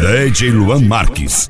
DJ Luan Marques.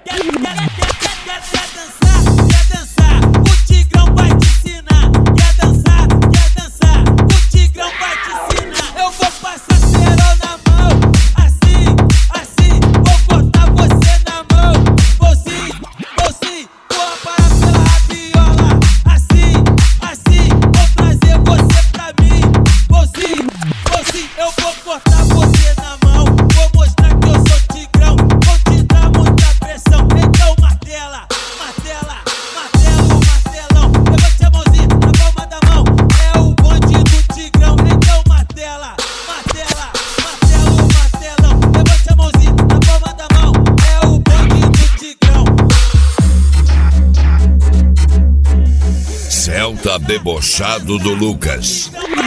Celta debochado do Lucas.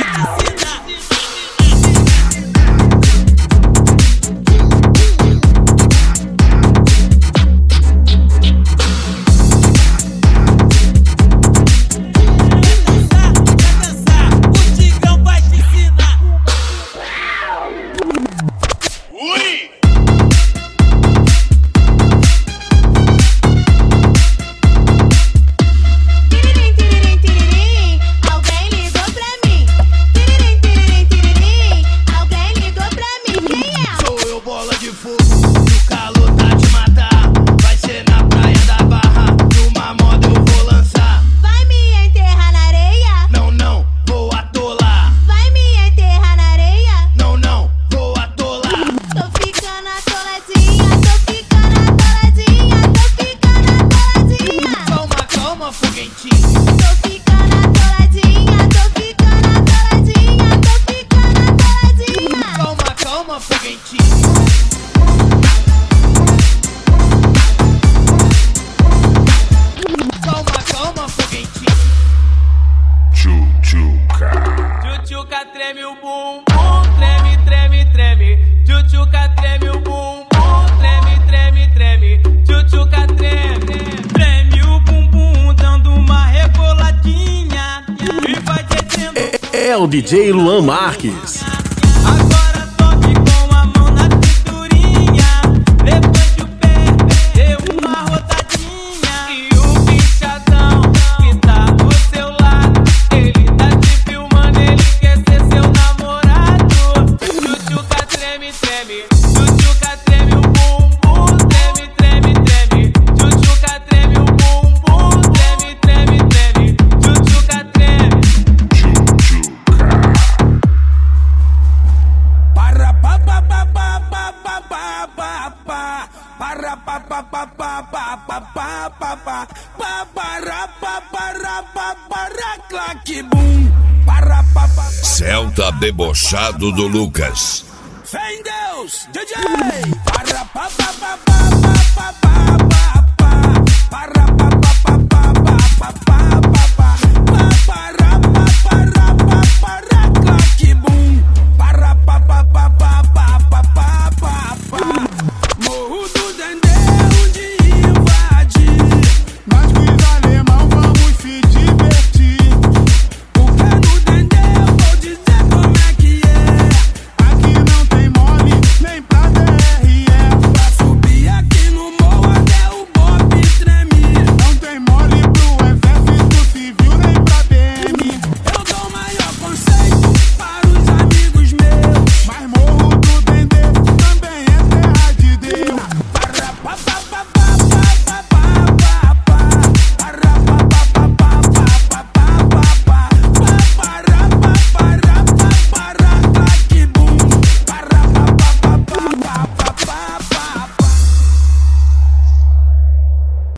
Tchutchuca treme o bumbum, treme, treme, treme. Tchutchuca treme o bumbum, treme, treme, treme. Tchutchuca treme, treme o bumbum, dando uma reboladinha e vai descendo. É o DJ Luan Marques. Agora sobe com a mão na cinturinha, levante o pé, dê uma rodadinha. E o bichadão que tá do seu lado, ele tá te filmando, ele quer ser seu namorado. Tchutchuca treme, treme, tchutchuca treme o bumbum, treme, treme, treme. Tchutchuca treme o bumbum, treme, treme, treme. Tchutchuca treme. Para pa pa pa pa pa pa pa pa pa. Para pa pa pa pa pa pa pa pa pa. Para pa para pa para claque bum. Para pa pa. Celta debochado do Lucas. Fé em Deus, DJ. Para pa pa pa pa pa pa pa pa. Para